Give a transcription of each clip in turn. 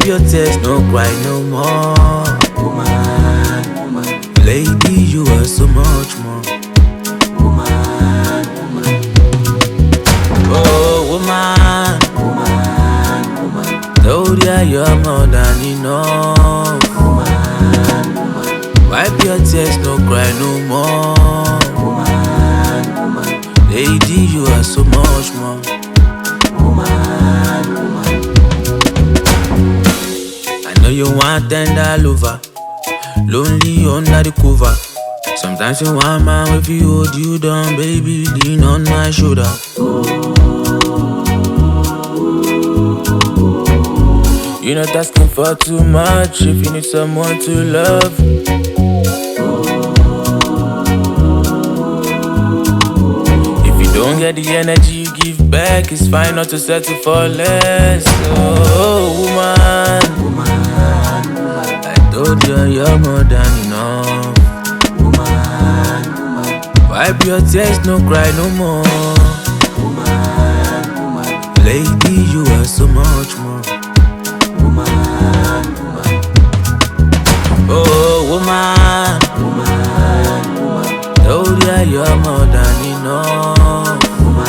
your tears, no cry no more. Woman, woman, Lady, you are so much more. woman, woman, Oh, woman, woman, woman, told ya you're more than enough. woman, woman, Wipe your tears, no cry no more. woman, woman, Lady, you are so much more. woman, woman. I know you want tender lover, lonely under the cover. Sometimes you want man if you hold you down, baby, lean on my shoulder. You're not asking for too much if you need someone to love. If you don't get the energy you give back, it's fine not to settle for less. Oh, woman, I told you you're more than enough. Wipe your tears, no cry no more. Lady, you are so much more. Oh, woman, told ya you're more than enough.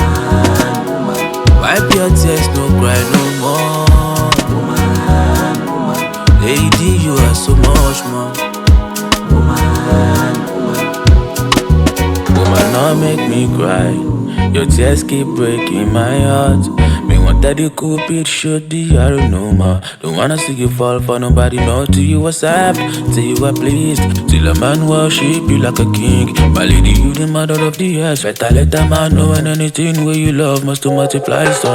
Wipe your tears, no cry no more. Lady, you are so much more. Woman, not make me cry. Your tears keep breaking my heart. Me want that you could it should the arrow no more. Don't wanna see you fall for nobody, no. To you was happy, till you are pleased. Till a man worship you like a king. My lady, you the mother of the earth. Better let a man know, and anything where you love must to multiply. So,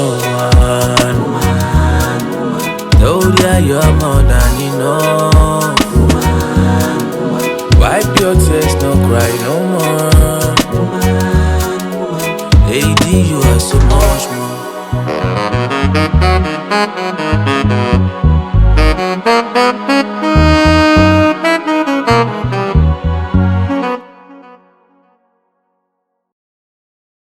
told ya you're more than enough. Wipe your tears, no cry no more. Lady, you are so much more.